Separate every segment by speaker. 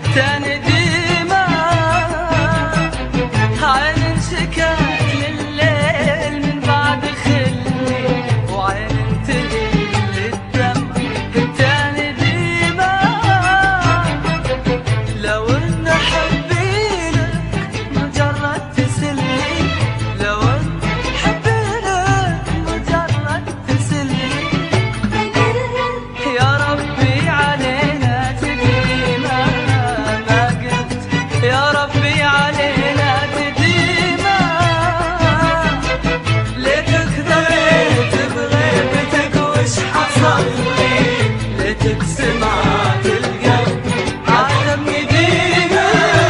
Speaker 1: تاني ديما عين شكات لليل من بعد خلي وعين تهل للدم تاني ديما لو ان حبيلك مجرد تسلي لو ان حبيلك مجرد تسلي يا ربي علينا تديما ما قلت يا ربي علينا تديما ليتك ذريت بغيبتك وش حصل لي ليتك سمعت القلب عاتبني ديما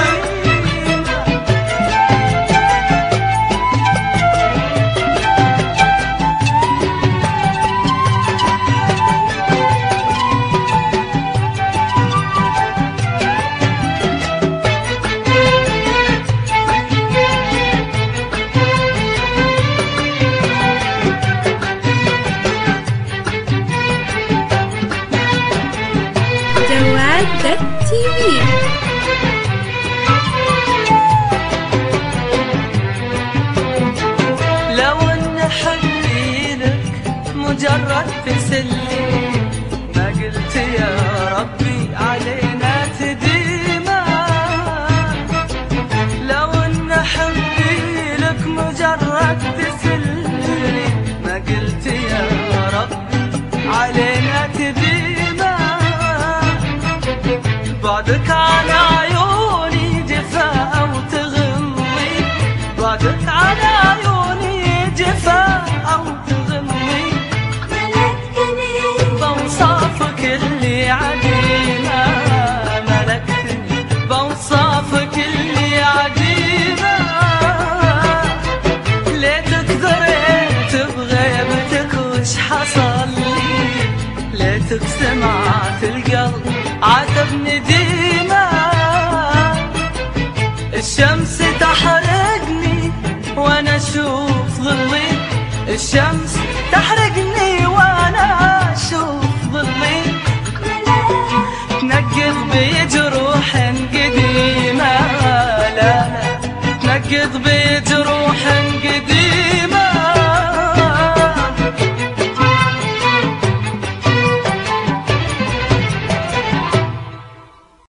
Speaker 2: جواد.tv
Speaker 1: لو ان حبيلك مجرد تسلي ما قلت يا ربي علينا تديما لو ان حبيلك مجرد تسلي ما قلت يا ربي علينا تديما بعدك على عيوني جفاء وتغمي بعدك على عيوني جفاء وتغمي
Speaker 2: ملكتني
Speaker 1: بوصافك اللي عديمة ملكتني بوصافك اللي عديمة ليتك ذريت بغيبتك وش حصل لي ليتك سمعت القلب عاتبني ديما الشمس تحرقني وانا اشوف ظلي الشمس تحرقني وانا اشوف ظلي تنقض بجروح قديمة لا لا تنقض